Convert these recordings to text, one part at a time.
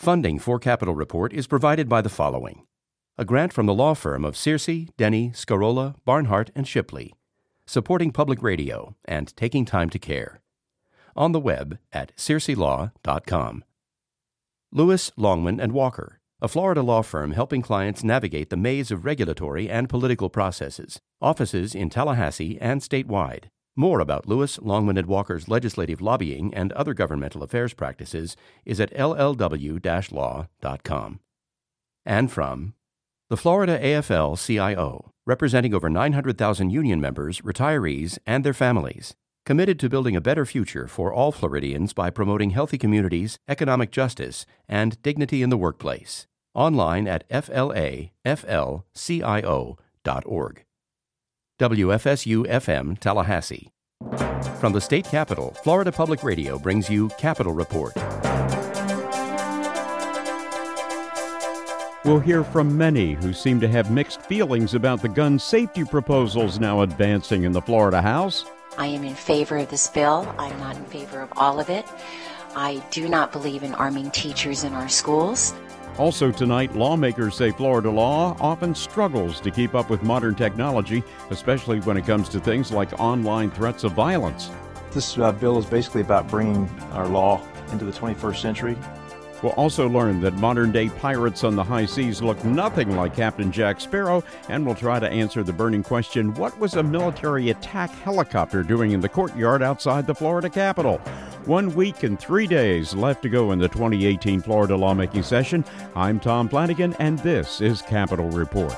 Funding for Capitol Report is provided by the following. A grant from the law firm of Searcy, Denny, Scarola, Barnhart, and Shipley, supporting public radio and taking time to care. On the web at searcylaw.com. Lewis, Longman, and Walker, a Florida law firm helping clients navigate the maze of regulatory and political processes. Offices in Tallahassee and statewide. More about Lewis, Longman, and Walker's legislative lobbying and other governmental affairs practices is at llw-law.com. And from the Florida AFL-CIO, representing over 900,000 union members, retirees, and their families, committed to building a better future for all Floridians by promoting healthy communities, economic justice, and dignity in the workplace. Online at flaflcio.org. WFSU-FM Tallahassee. From the state capitol, Florida Public Radio brings you Capitol Report. We'll hear from many who seem to have mixed feelings about the gun safety proposals now advancing in the Florida House. I am in favor of this bill. I'm not in favor of all of it. I do not believe in arming teachers in our schools. Also tonight, lawmakers say Florida law often struggles to keep up with modern technology, especially when it comes to things like online threats of violence. This bill is basically about bringing our law into the 21st century. We'll also learn that modern-day pirates on the high seas look nothing like Captain Jack Sparrow, and we'll try to answer the burning question, what was a military attack helicopter doing in the courtyard outside the Florida Capitol? 1 week and 3 days left to go in the 2018 Florida lawmaking session. I'm Tom Flanagan, and this is Capitol Report.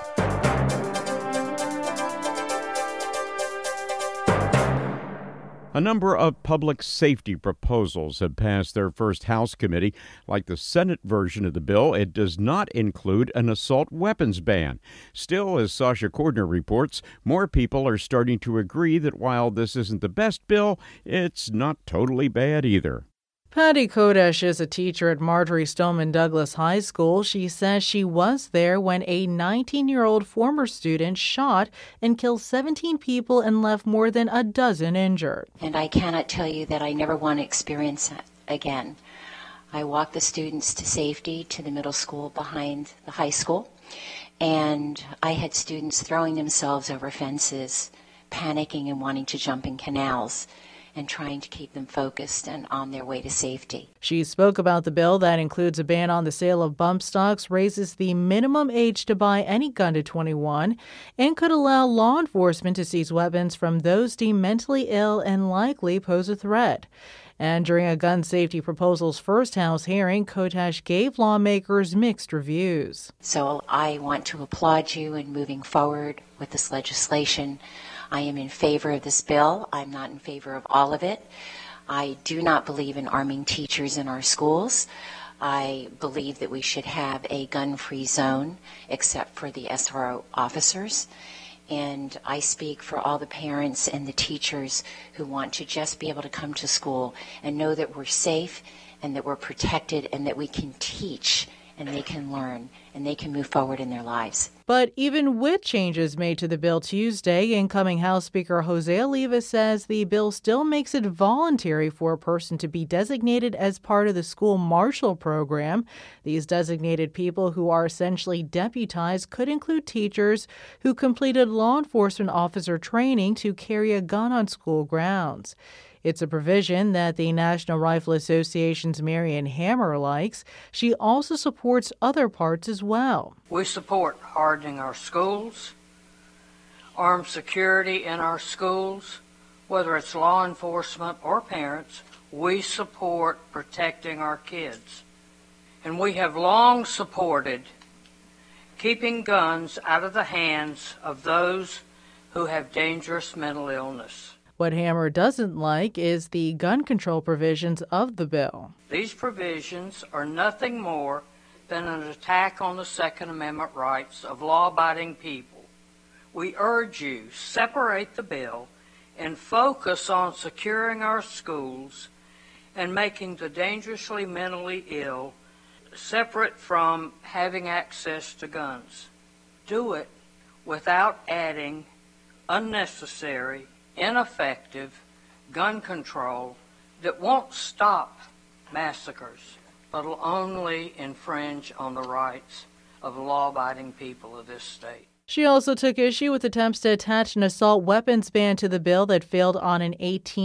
A number of public safety proposals have passed their first House committee. Like the Senate version of the bill, it does not include an assault weapons ban. Still, as Sasha Cordner reports, more people are starting to agree that while this isn't the best bill, it's not totally bad either. Patty Kodesh is a teacher at Marjorie Stoneman Douglas High School. She says she was there when a 19-year-old former student shot and killed 17 people and left more than a dozen injured. And I cannot tell you that I never want to experience that again. I walked the students to safety to the middle school behind the high school, and I had students throwing themselves over fences, panicking and wanting to jump in canals, and trying to keep them focused and on their way to safety. She spoke about the bill that includes a ban on the sale of bump stocks, raises the minimum age to buy any gun to 21, and could allow law enforcement to seize weapons from those deemed mentally ill and likely pose a threat. And during a gun safety proposal's first House hearing, Kotesh gave lawmakers mixed reviews. So I want to applaud you in moving forward with this legislation. I am in favor of this bill. I'm not in favor of all of it. I do not believe in arming teachers in our schools. I believe that we should have a gun-free zone except for the SRO officers. And I speak for all the parents and the teachers who want to just be able to come to school and know that we're safe and that we're protected and that we can teach and they can learn and they can move forward in their lives. But even with changes made to the bill Tuesday, incoming House Speaker Jose Oliva says the bill still makes it voluntary for a person to be designated as part of the school marshal program. These designated people, who are essentially deputized, could include teachers who completed law enforcement officer training to carry a gun on school grounds. It's a provision that the National Rifle Association's Marion Hammer likes. She also supports other parts as well. We support hardening our schools, armed security in our schools, whether it's law enforcement or parents. We support protecting our kids. And we have long supported keeping guns out of the hands of those who have dangerous mental illness. What Hammer doesn't like is the gun control provisions of the bill. These provisions are nothing more than an attack on the Second Amendment rights of law-abiding people. We urge you, separate the bill and focus on securing our schools and making the dangerously mentally ill separate from having access to guns. Do it without adding unnecessary, ineffective gun control that won't stop massacres. but will only infringe on the rights of law-abiding people of this state. She also took issue with attempts to attach an assault weapons ban to the bill that failed on an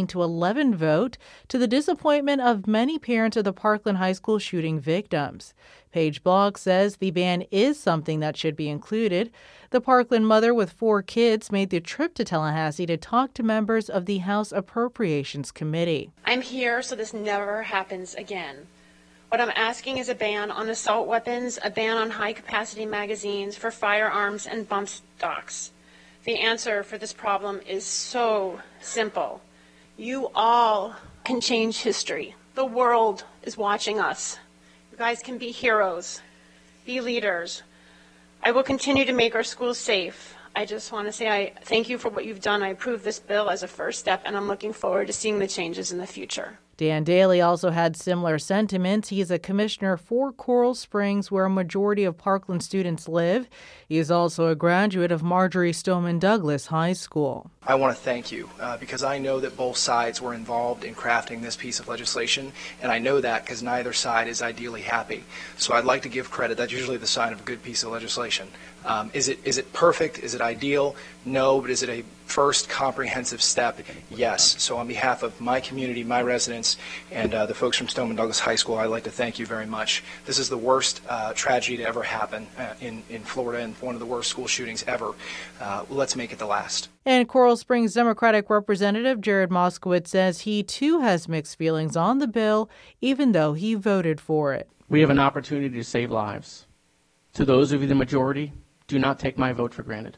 18-11 vote, to the disappointment of many parents of the Parkland High School shooting victims. Page Block says the ban is something that should be included. The Parkland mother with 4 kids made the trip to Tallahassee to talk to members of the House Appropriations Committee. I'm here so this never happens again. What I'm asking is a ban on assault weapons, a ban on high-capacity magazines for firearms and bump stocks. The answer for this problem is so simple. You all can change history. The world is watching us. You guys can be heroes, be leaders. I will continue to make our schools safe. I just want to say I thank you for what you've done. I approve this bill as a first step, and I'm looking forward to seeing the changes in the future. Dan Daly also had similar sentiments. He is a commissioner for Coral Springs, where a majority of Parkland students live. He is also a graduate of Marjory Stoneman Douglas High School. I want to thank you because I know that both sides were involved in crafting this piece of legislation, and I know that because neither side is ideally happy. So I'd like to give credit. That's usually the sign of a good piece of legislation. Is it perfect? Is it ideal? No, but is it a first comprehensive step? Yes. So on behalf of my community, my residents, and the folks from Stoneman Douglas High School, I'd like to thank you very much. This is the worst tragedy to ever happen in Florida, and one of the worst school shootings ever. Let's make it the last. And Coral Springs Democratic Representative Jared Moskowitz says he too has mixed feelings on the bill, even though he voted for it. We have an opportunity to save lives. To those of you in the majority, do not take my vote for granted.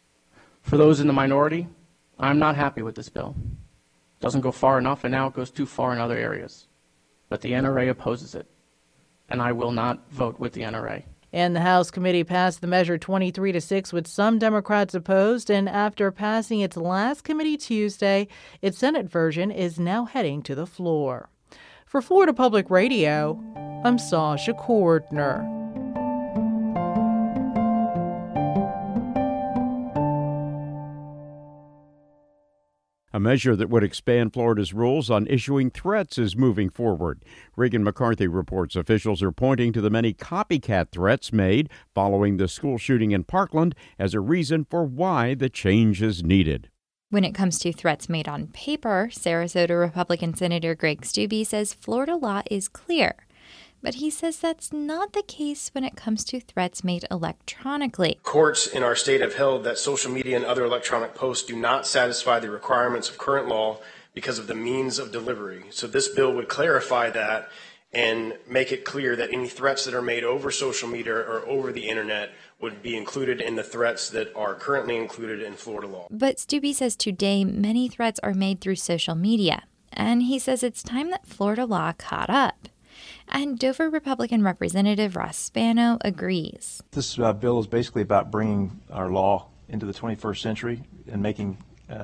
For those in the minority, I'm not happy with this bill. It doesn't go far enough, and now it goes too far in other areas. But the NRA opposes it, and I will not vote with the NRA. And the House committee passed the measure 23-6 with some Democrats opposed, and after passing its last committee Tuesday, its Senate version is now heading to the floor. For Florida Public Radio, I'm Sasha Cordner. A measure that would expand Florida's rules on issuing threats is moving forward. Regan McCarthy reports officials are pointing to the many copycat threats made following the school shooting in Parkland as a reason for why the change is needed. When it comes to threats made on paper, Sarasota Republican Senator Greg Steube says Florida law is clear. But he says that's not the case when it comes to threats made electronically. Courts in our state have held that social media and other electronic posts do not satisfy the requirements of current law because of the means of delivery. So this bill would clarify that and make it clear that any threats that are made over social media or over the internet would be included in the threats that are currently included in Florida law. But Steube says today many threats are made through social media. And he says it's time that Florida law caught up. And Dover Republican Representative Ross Spano agrees. This bill is basically about bringing our law into the 21st century and making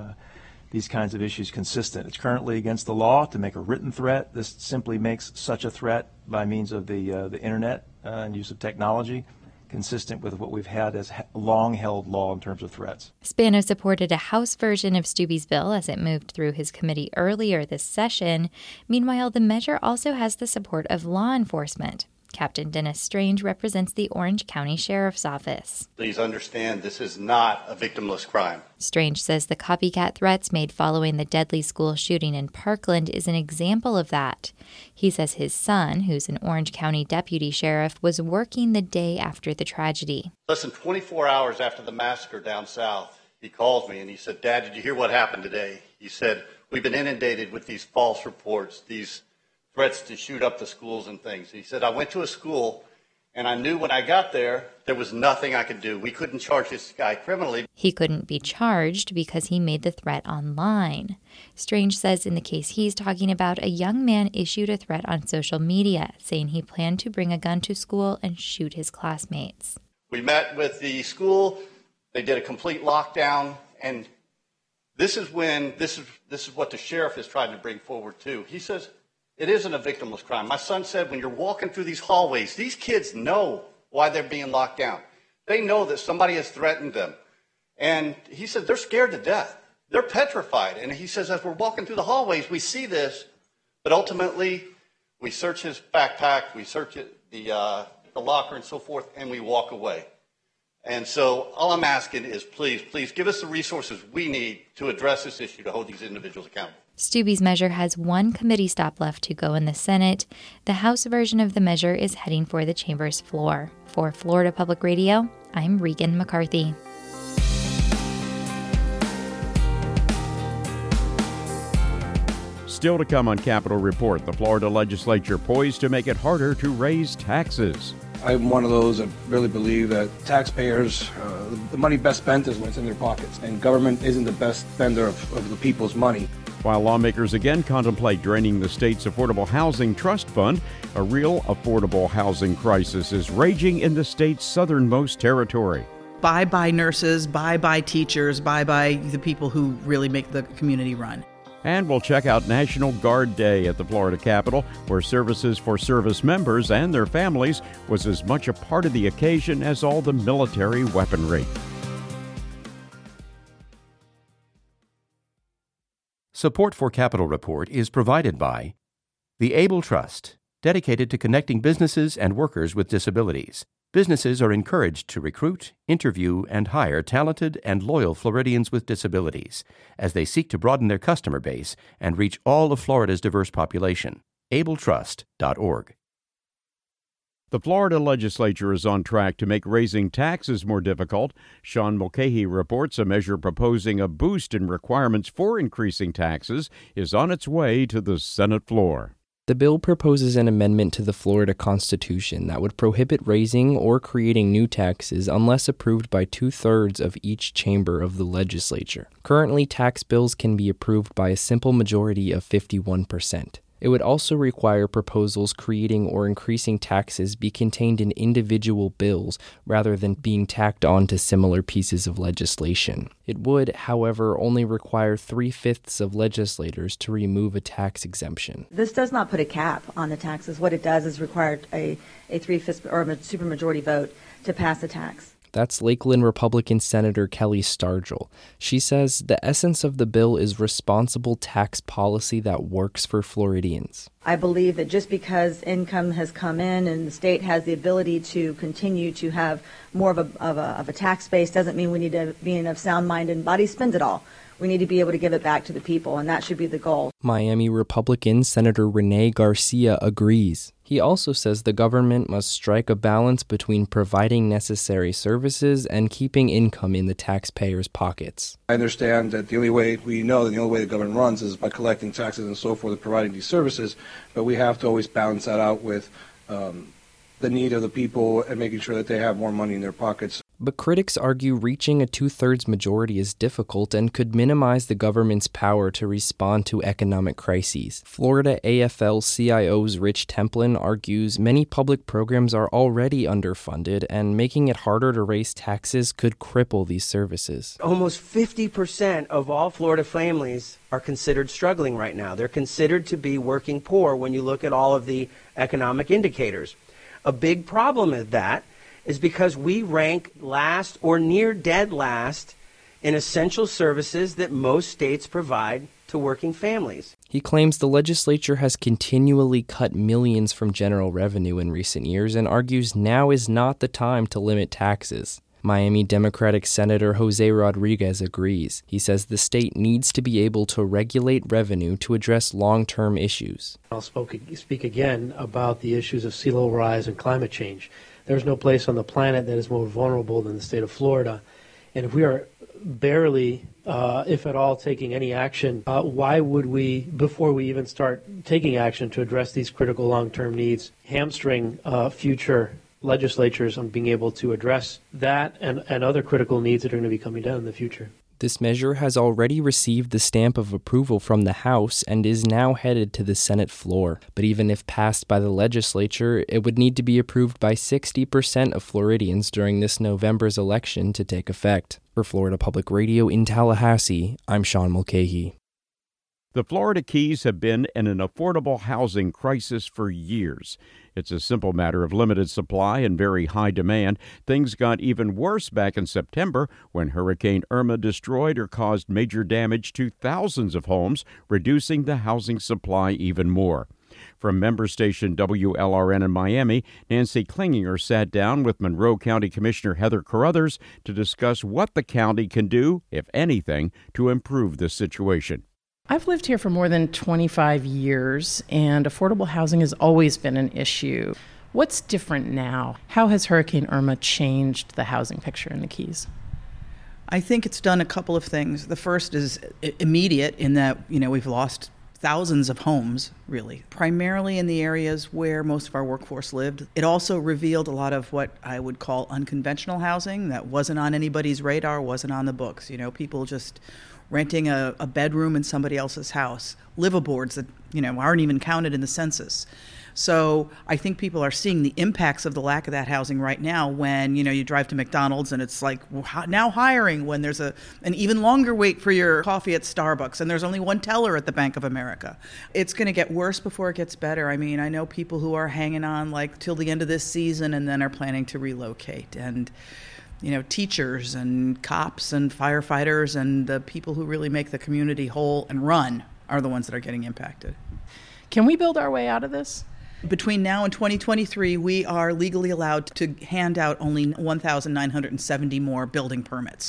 these kinds of issues consistent. It's currently against the law to make a written threat. This simply makes such a threat by means of the internet and use of technology consistent with what we've had as long-held law in terms of threats. Spano supported a House version of Steube's bill as it moved through his committee earlier this session. Meanwhile, the measure also has the support of law enforcement. Captain Dennis Strange represents the Orange County Sheriff's Office. Please understand this is not a victimless crime. Strange says the copycat threats made following the deadly school shooting in Parkland is an example of that. He says his son, who's an Orange County deputy sheriff, was working the day after the tragedy. Less than 24 hours after the massacre down south, he calls me and he said, "Dad, did you hear what happened today?" He said, "We've been inundated with these false reports, these threats to shoot up the schools and things." He said, "I went to a school and I knew when I got there was nothing I could do. We couldn't charge this guy criminally." He couldn't be charged because he made the threat online. Strange says in the case he's talking about, a young man issued a threat on social media saying he planned to bring a gun to school and shoot his classmates. We met with the school. They did a complete lockdown, and this is what the sheriff is trying to bring forward too. He says, it isn't a victimless crime. My son said when you're walking through these hallways, these kids know why they're being locked down. They know that somebody has threatened them. And he said they're scared to death. They're petrified. And he says as we're walking through the hallways, we see this, but ultimately We search his backpack, we search the locker and so forth, and we walk away. And so all I'm asking is please give us the resources we need to address this issue to hold these individuals accountable. Stubbe's measure has one committee stop left to go in the Senate. The House version of the measure is heading for the chamber's floor. For Florida Public Radio, I'm Regan McCarthy. Still to come on Capitol Report, the Florida legislature poised to make it harder to raise taxes. I'm one of those that really believe that taxpayers, the money best spent is when it's in their pockets, and government isn't the best spender of the people's money. While lawmakers again contemplate draining the state's Affordable Housing Trust Fund, a real affordable housing crisis is raging in the state's southernmost territory. Bye-bye nurses, bye-bye teachers, bye-bye the people who really make the community run. And we'll check out National Guard Day at the Florida Capitol, where services for service members and their families was as much a part of the occasion as all the military weaponry. Support for Capitol Report is provided by the Able Trust, dedicated to connecting businesses and workers with disabilities. Businesses are encouraged to recruit, interview, and hire talented and loyal Floridians with disabilities as they seek to broaden their customer base and reach all of Florida's diverse population. abletrust.org. The Florida legislature is on track to make raising taxes more difficult. Sean Mulcahy reports a measure proposing a boost in requirements for increasing taxes is on its way to the Senate floor. The bill proposes an amendment to the Florida Constitution that would prohibit raising or creating new taxes unless approved by 2/3 of each chamber of the legislature. Currently, tax bills can be approved by a simple majority of 51%. It would also require proposals creating or increasing taxes be contained in individual bills rather than being tacked on to similar pieces of legislation. It would, however, only require 3/5 of legislators to remove a tax exemption. This does not put a cap on the taxes. What it does is require a 3/5 or a supermajority vote to pass a tax. That's Lakeland Republican Senator Kelly Stargell. She says the essence of the bill is responsible tax policy that works for Floridians. I believe that just because income has come in and the state has the ability to continue to have more of a tax base doesn't mean we need to be in a sound mind and body spend it all. We need to be able to give it back to the people, and that should be the goal. Miami Republican Senator Rene Garcia agrees. He also says the government must strike a balance between providing necessary services and keeping income in the taxpayers' pockets. I understand that the only way the government runs is by collecting taxes and so forth and providing these services, but we have to always balance that out with the need of the people and making sure that they have more money in their pockets. But critics argue reaching a 2/3 majority is difficult and could minimize the government's power to respond to economic crises. Florida AFL-CIO's Rich Templin argues many public programs are already underfunded, and making it harder to raise taxes could cripple these services. Almost 50% of all Florida families are considered struggling right now. They're considered to be working poor when you look at all of the economic indicators. A big problem with that is because we rank last or near dead last in essential services that most states provide to working families. He claims the legislature has continually cut millions from general revenue in recent years and argues now is not the time to limit taxes. Miami Democratic Senator Jose Rodriguez agrees. He says the state needs to be able to regulate revenue to address long-term issues. I'll speak again about the issues of sea level rise and climate change. There's no place on the planet that is more vulnerable than the state of Florida. And if we are barely, if at all, taking any action, why would we, before we even start taking action to address these critical long-term needs, hamstring future legislatures on being able to address that and other critical needs that are going to be coming down in the future? This measure has already received the stamp of approval from the House and is now headed to the Senate floor. But even if passed by the legislature, it would need to be approved by 60% of Floridians during this November's election to take effect. For Florida Public Radio in Tallahassee, I'm Sean Mulcahy. The Florida Keys have been in an affordable housing crisis for years. It's a simple matter of limited supply and very high demand. Things got even worse back in September when Hurricane Irma destroyed or caused major damage to thousands of homes, reducing the housing supply even more. From member station WLRN in Miami, Nancy Klinginger sat down with Monroe County Commissioner Heather Carruthers to discuss what the county can do, if anything, to improve this situation. I've lived here for more than 25 years, and affordable housing has always been an issue. What's different now? How has Hurricane Irma changed the housing picture in the Keys? I think it's done a couple of things. The first is immediate in that, we've lost thousands of homes, really, primarily in the areas where most of our workforce lived. It also revealed a lot of what I would call unconventional housing that wasn't on anybody's radar, wasn't on the books. People just renting a bedroom in somebody else's house, liveaboards that, aren't even counted in the census. So I think people are seeing the impacts of the lack of that housing right now when, you drive to McDonald's and it's like now hiring when there's an even longer wait for your coffee at Starbucks and there's only one teller at the Bank of America. It's going to get worse before it gets better. I mean, I know people who are hanging on till the end of this season and then are planning to relocate. And teachers and cops and firefighters and the people who really make the community whole and run are the ones that are getting impacted. Can we build our way out of this? Between now and 2023, we are legally allowed to hand out only 1,970 more building permits.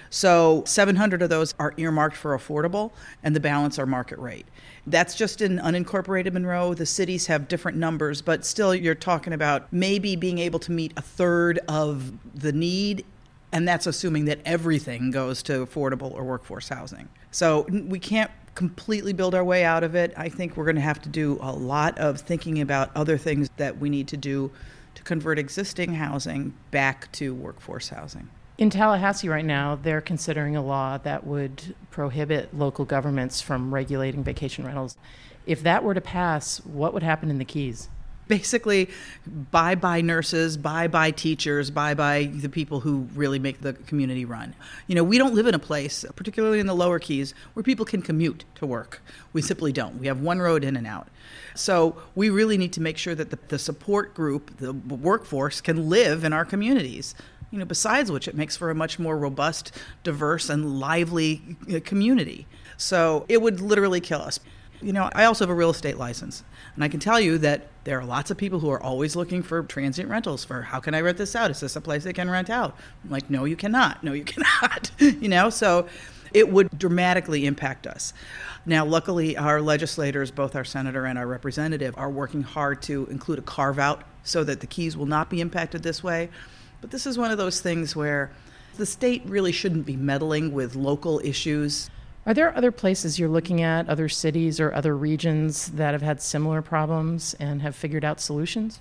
So 700 of those are earmarked for affordable, and the balance are market rate. That's just in unincorporated Monroe. The cities have different numbers, but still you're talking about maybe being able to meet a third of the need, and that's assuming that everything goes to affordable or workforce housing. So we can't completely build our way out of it. I think we're going to have to do a lot of thinking about other things that we need to do to convert existing housing back to workforce housing. In Tallahassee right now, they're considering a law that would prohibit local governments from regulating vacation rentals. If that were to pass, what would happen in the Keys? Basically, bye-bye nurses, bye-bye teachers, bye-bye the people who really make the community run. We don't live in a place, particularly in the lower Keys, where people can commute to work. We simply don't. We have one road in and out. So we really need to make sure that the support group, the workforce, can live in our communities. Besides which it makes for a much more robust, diverse, and lively community. So it would literally kill us. I also have a real estate license, and I can tell you that there are lots of people who are always looking for transient rentals for how can I rent this out? Is this a place they can rent out? I'm like, no, you cannot. No, you cannot. So it would dramatically impact us. Now, luckily, our legislators, both our senator and our representative, are working hard to include a carve-out so that the Keys will not be impacted this way. But this is one of those things where the state really shouldn't be meddling with local issues. Are there other places you're looking at, other cities or other regions that have had similar problems and have figured out solutions?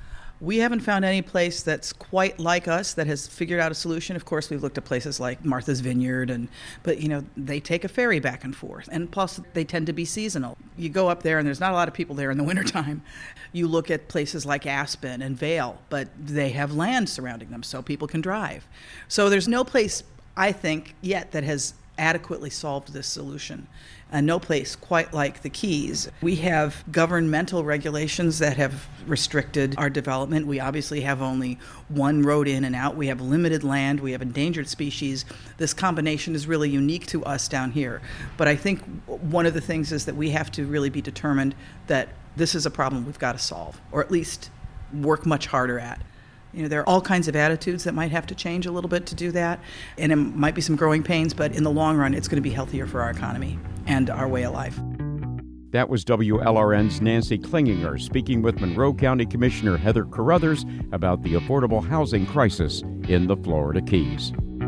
We haven't found any place that's quite like us that has figured out a solution. Of course, we've looked at places like Martha's Vineyard, but they take a ferry back and forth. And plus, they tend to be seasonal. You go up there and there's not a lot of people there in the wintertime. You look at places like Aspen and Vail, but they have land surrounding them so people can drive. So there's no place, I think, yet that has adequately solved this solution. And no place quite like the Keys. We have governmental regulations that have restricted our development. We obviously have only one road in and out. We have limited land. We have endangered species. This combination is really unique to us down here. But I think one of the things is that we have to really be determined that this is a problem we've got to solve, or at least work much harder at. There are all kinds of attitudes that might have to change a little bit to do that, and it might be some growing pains, but in the long run, it's going to be healthier for our economy and our way of life. That was WLRN's Nancy Klinginger speaking with Monroe County Commissioner Heather Carruthers about the affordable housing crisis in the Florida Keys.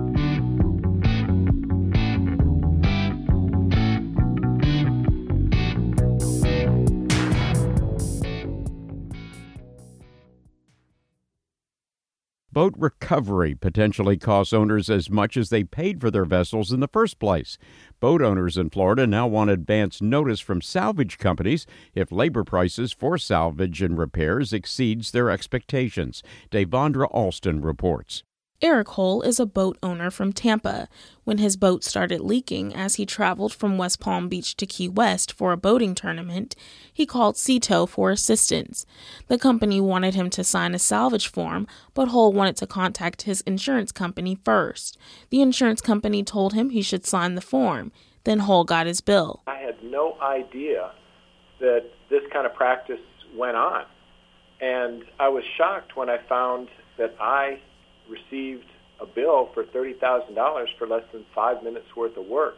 Boat recovery potentially costs owners as much as they paid for their vessels in the first place. Boat owners in Florida now want advance notice from salvage companies if labor prices for salvage and repairs exceeds their expectations. Devondra Alston reports. Eric Hull is a boat owner from Tampa. When his boat started leaking as he traveled from West Palm Beach to Key West for a boating tournament, he called Seatow for assistance. The company wanted him to sign a salvage form, but Hull wanted to contact his insurance company first. The insurance company told him he should sign the form. Then Hull got his bill. I had no idea that this kind of practice went on. And I was shocked when I found that I received a bill for $30,000 for less than 5 minutes worth of work.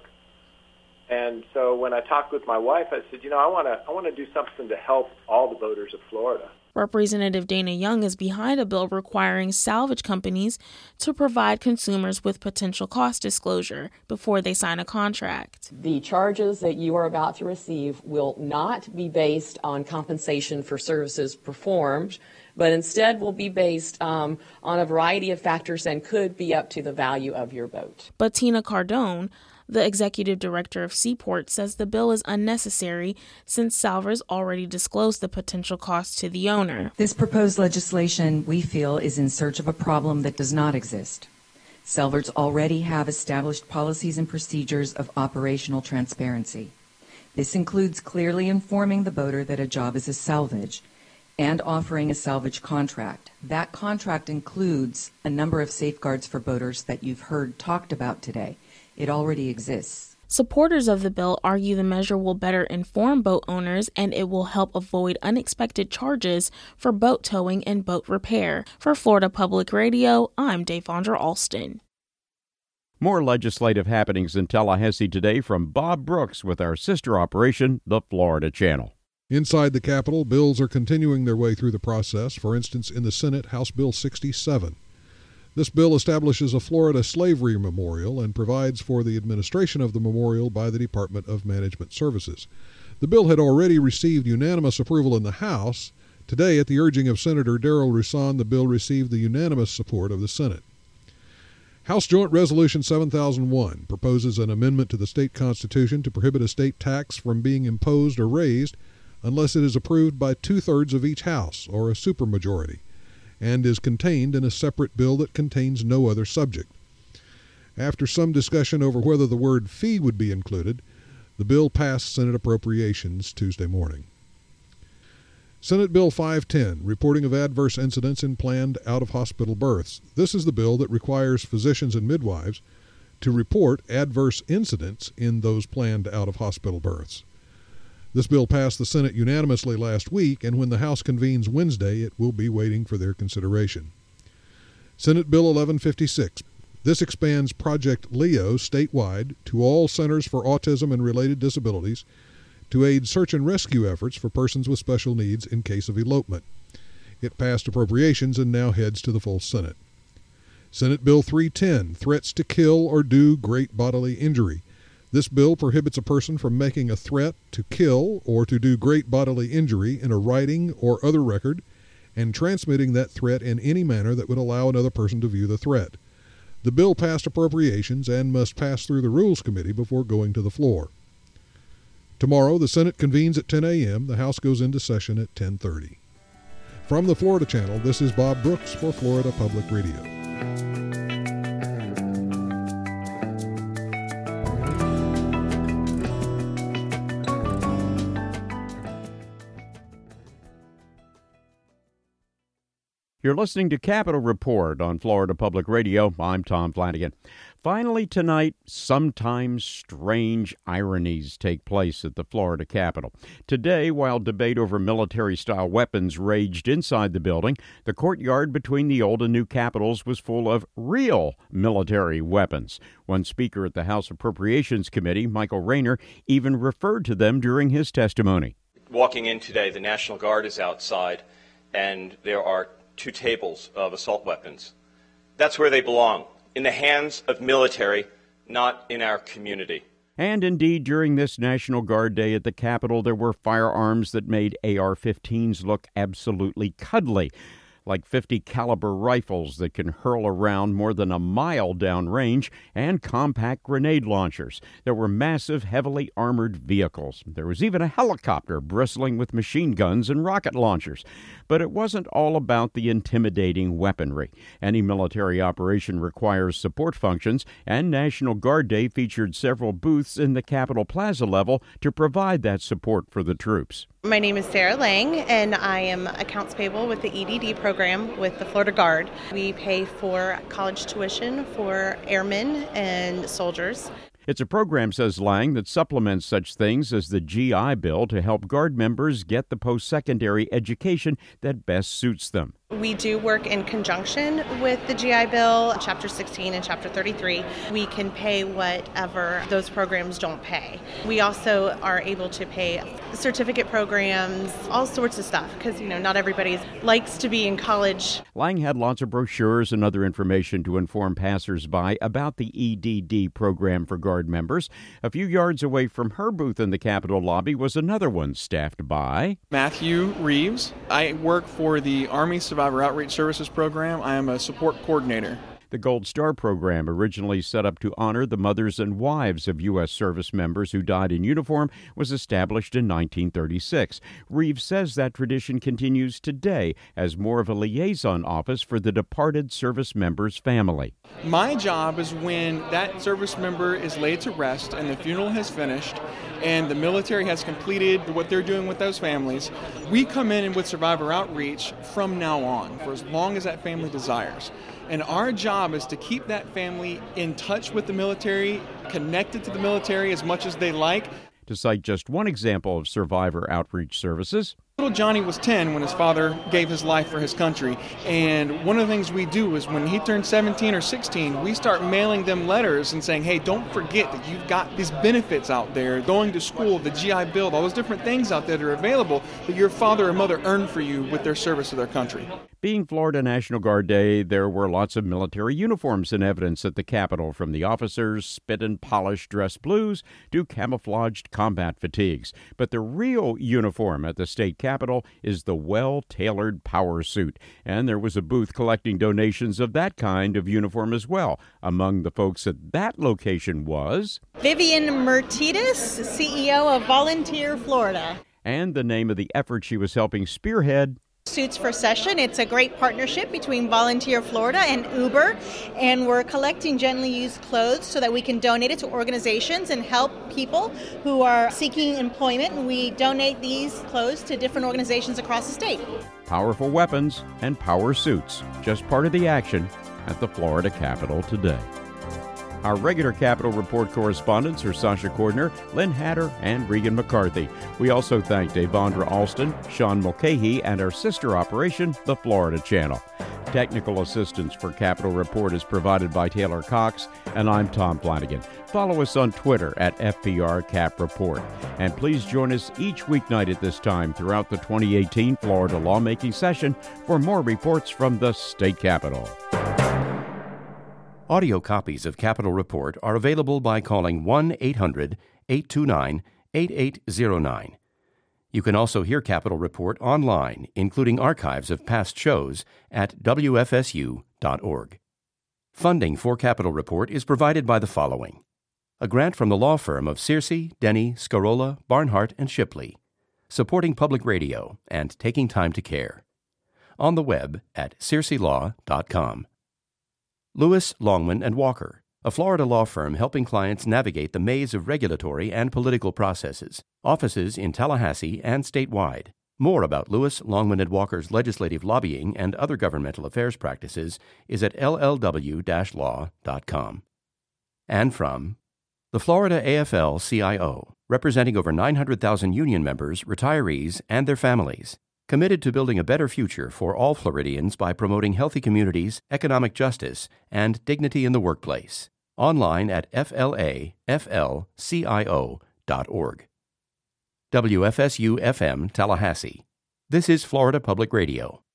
And so when I talked with my wife, I said, I want to do something to help all the boaters of Florida. Representative Dana Young is behind a bill requiring salvage companies to provide consumers with potential cost disclosure before they sign a contract. The charges that you are about to receive will not be based on compensation for services performed, but instead will be based on a variety of factors and could be up to the value of your boat. But Tina Cardone, the executive director of Seaport, says the bill is unnecessary since Salvers already disclosed the potential cost to the owner. This proposed legislation, we feel, is in search of a problem that does not exist. Salvers already have established policies and procedures of operational transparency. This includes clearly informing the boater that a job is a salvage and offering a salvage contract. That contract includes a number of safeguards for boaters that you've heard talked about today. It already exists. Supporters of the bill argue the measure will better inform boat owners and it will help avoid unexpected charges for boat towing and boat repair. For Florida Public Radio, I'm Davondra Alston. More legislative happenings in Tallahassee today from Bob Brooks with our sister operation, the Florida Channel. Inside the Capitol, bills are continuing their way through the process. For instance, in the Senate, House Bill 67. This bill establishes a Florida slavery memorial and provides for the administration of the memorial by the Department of Management Services. The bill had already received unanimous approval in the House. Today, at the urging of Senator Darrell Rouson, the bill received the unanimous support of the Senate. House Joint Resolution 7001 proposes an amendment to the state constitution to prohibit a state tax from being imposed or raised unless it is approved by 2/3 of each house, or a supermajority, and is contained in a separate bill that contains no other subject. After some discussion over whether the word fee would be included, the bill passed Senate Appropriations Tuesday morning. Senate Bill 510, reporting of adverse incidents in planned out-of-hospital births. This is the bill that requires physicians and midwives to report adverse incidents in those planned out-of-hospital births. This bill passed the Senate unanimously last week, and when the House convenes Wednesday, it will be waiting for their consideration. Senate Bill 1156. This expands Project Leo statewide to all centers for autism and related disabilities to aid search and rescue efforts for persons with special needs in case of elopement. It passed appropriations and now heads to the full Senate. Senate Bill 310, threats to kill or do great bodily injury. This bill prohibits a person from making a threat to kill or to do great bodily injury in a writing or other record and transmitting that threat in any manner that would allow another person to view the threat. The bill passed appropriations and must pass through the Rules Committee before going to the floor. Tomorrow, the Senate convenes at 10 a.m. The House goes into session at 10:30. From the Florida Channel, this is Bob Brooks for Florida Public Radio. You're listening to Capitol Report on Florida Public Radio. I'm Tom Flanagan. Finally tonight, sometimes strange ironies take place at the Florida Capitol. Today, while debate over military-style weapons raged inside the building, the courtyard between the old and new capitals was full of real military weapons. One speaker at the House Appropriations Committee, Michael Rayner, even referred to them during his testimony. Walking in today, the National Guard is outside, and there are 2 tables of assault weapons. That's where they belong, in the hands of military, not in our community. And indeed, during this National Guard Day at the Capitol, there were firearms that made AR-15s look absolutely cuddly, like 50 caliber rifles that can hurl around more than a mile downrange, and compact grenade launchers. There were massive, heavily armored vehicles. There was even a helicopter bristling with machine guns and rocket launchers. But it wasn't all about the intimidating weaponry. Any military operation requires support functions, and National Guard Day featured several booths in the Capitol Plaza level to provide that support for the troops. My name is Sarah Lang, and I am accounts payable with the EDD program with the Florida Guard. We pay for college tuition for airmen and soldiers. It's a program, says Lang, that supplements such things as the GI Bill to help Guard members get the post-secondary education that best suits them. We do work in conjunction with the GI Bill, Chapter 16 and Chapter 33. We can pay whatever those programs don't pay. We also are able to pay certificate programs, all sorts of stuff, because, not everybody likes to be in college. Lang had lots of brochures and other information to inform passersby about the EDD program for Guard members. A few yards away from her booth in the Capitol lobby was another one staffed by Matthew Reeves. I work for the Army Survivor Outreach Services Program. I am a support coordinator. The Gold Star program, originally set up to honor the mothers and wives of U.S. service members who died in uniform, was established in 1936. Reeves says that tradition continues today as more of a liaison office for the departed service member's family. My job is when that service member is laid to rest and the funeral has finished and the military has completed what they're doing with those families. We come in with Survivor Outreach from now on for as long as that family desires. And our job is to keep that family in touch with the military, connected to the military as much as they like. To cite just one example of Survivor Outreach services, Little Johnny was 10 when his father gave his life for his country, and one of the things we do is when he turns 17 or 16, we start mailing them letters and saying, hey, don't forget that you've got these benefits out there, going to school, the GI Bill, all those different things out there that are available that your father or mother earned for you with their service to their country. Being Florida National Guard Day, there were lots of military uniforms in evidence at the Capitol, from the officers' spit and polished dress blues to camouflaged combat fatigues. But the real uniform at the state Capitol is the well-tailored power suit, and there was a booth collecting donations of that kind of uniform as well. Among the folks at that location was Vivian Mertitas, CEO of Volunteer Florida. And the name of the effort she was helping spearhead, Suits for Session. It's a great partnership between Volunteer Florida and Uber, and we're collecting gently used clothes so that we can donate it to organizations and help people who are seeking employment, and we donate these clothes to different organizations across the state. Powerful weapons and power suits, just part of the action at the Florida Capitol today. Our regular Capitol Report correspondents are Sasha Cordner, Lynn Hatter, and Regan McCarthy. We also thank Devondra Alston, Sean Mulcahy, and our sister operation, the Florida Channel. Technical assistance for Capitol Report is provided by Taylor Cox, and I'm Tom Flanagan. Follow us on Twitter at FPR Cap Report. And please join us each weeknight at this time throughout the 2018 Florida lawmaking session for more reports from the state capitol. Audio copies of Capitol Report are available by calling 1-800-829-8809. You can also hear Capitol Report online, including archives of past shows, at wfsu.org. Funding for Capitol Report is provided by the following: a grant from the law firm of Searcy, Denny, Scarola, Barnhart, and Shipley, supporting public radio and taking time to care. On the web at searcylaw.com. Lewis, Longman & Walker, a Florida law firm helping clients navigate the maze of regulatory and political processes. Offices in Tallahassee and statewide. More about Lewis, Longman & Walker's legislative lobbying and other governmental affairs practices is at llw-law.com. And from the Florida AFL-CIO, representing over 900,000 union members, retirees, and their families. Committed to building a better future for all Floridians by promoting healthy communities, economic justice, and dignity in the workplace. Online at flaflcio.org. WFSU-FM Tallahassee. This is Florida Public Radio.